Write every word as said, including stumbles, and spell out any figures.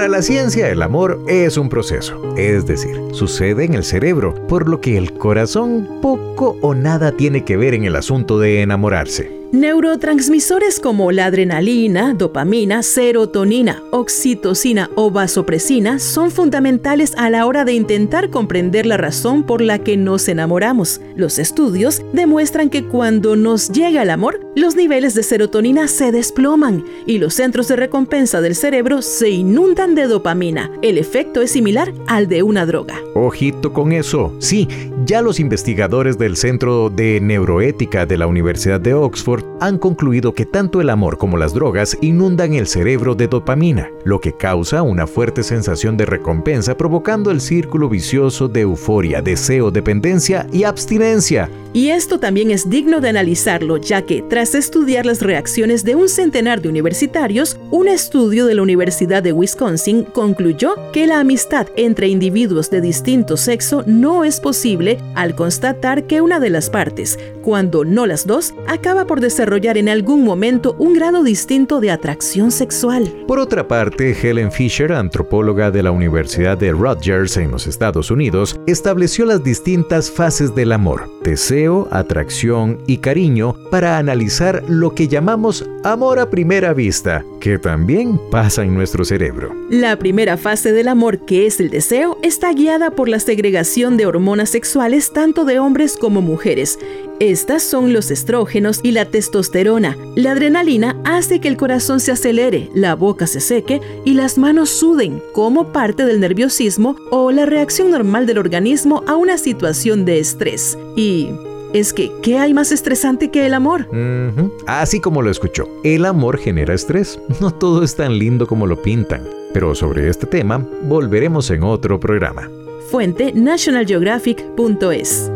Para la ciencia, el amor es un proceso, es decir, sucede en el cerebro, por lo que el corazón poco o nada tiene que ver en el asunto de enamorarse. Neurotransmisores como la adrenalina, dopamina, serotonina, oxitocina o vasopresina son fundamentales a la hora de intentar comprender la razón por la que nos enamoramos. Los estudios demuestran que cuando nos llega el amor, los niveles de serotonina se desploman y los centros de recompensa del cerebro se inundan de dopamina. El efecto es similar al de una droga. Ojito con eso. Sí, ya los investigadores del Centro de Neuroética de la Universidad de Oxford han concluido que tanto el amor como las drogas inundan el cerebro de dopamina, lo que causa una fuerte sensación de recompensa, provocando el círculo vicioso de euforia, deseo, dependencia y abstinencia. Y esto también es digno de analizarlo, ya que tras estudiar las reacciones de un centenar de universitarios, un estudio de la Universidad de Wisconsin concluyó que la amistad entre individuos de distinto sexo no es posible al constatar que una de las partes, cuando no las dos, acaba por desarrollar en algún momento un grado distinto de atracción sexual. Por otra parte, Helen Fisher, antropóloga de la Universidad de Rutgers en los Estados Unidos, estableció las distintas fases del amor, deseo, atracción y cariño, para analizar lo que llamamos amor a primera vista, que también pasa en nuestro cerebro. La primera fase del amor, que es el deseo, está guiada por la segregación de hormonas sexuales tanto de hombres como mujeres. Estas son los estrógenos y la testosterona. La adrenalina hace que el corazón se acelere, la boca se seque y las manos suden, como parte del nerviosismo o la reacción normal del organismo a una situación de estrés. Y es que, ¿qué hay más estresante que el amor? Uh-huh. Así como lo escuchó, el amor genera estrés. No todo es tan lindo como lo pintan. Pero sobre este tema volveremos en otro programa. Fuente national geographic punto es.